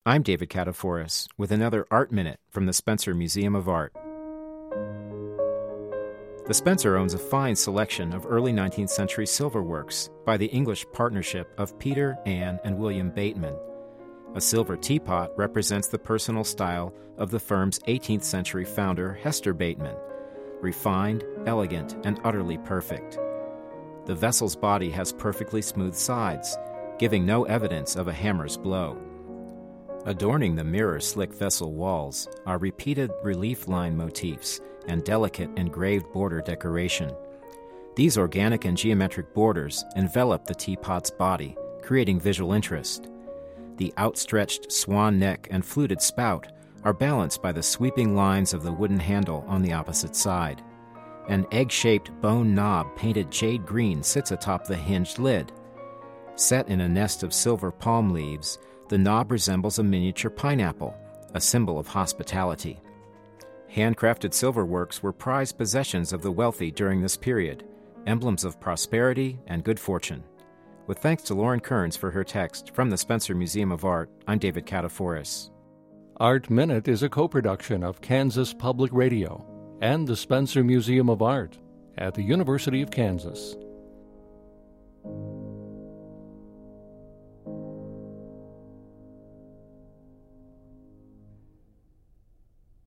I'm David Kataforis with another Art Minute from the Spencer Museum of Art. The Spencer owns a fine selection of early 19th century silver works by the English partnership of Peter, Anne, and William Bateman. A silver teapot represents the personal style of the firm's 18th century founder, Hester Bateman, refined, elegant, and utterly perfect. The vessel's body has perfectly smooth sides, giving no evidence of a hammer's blow. Adorning the mirror-slick vessel walls are repeated relief line motifs and delicate engraved border decoration. These organic and geometric borders envelop the teapot's body, creating visual interest. The outstretched swan neck and fluted spout are balanced by the sweeping lines of the wooden handle on the opposite side. An egg-shaped bone knob painted jade green sits atop the hinged lid. Set in a nest of silver palm leaves, the knob resembles a miniature pineapple, a symbol of hospitality. Handcrafted silverworks were prized possessions of the wealthy during this period, emblems of prosperity and good fortune. With thanks to Lauren Kearns for her text from the Spencer Museum of Art, I'm David Kataforis. Art Minute is a co-production of Kansas Public Radio and the Spencer Museum of Art at the University of Kansas.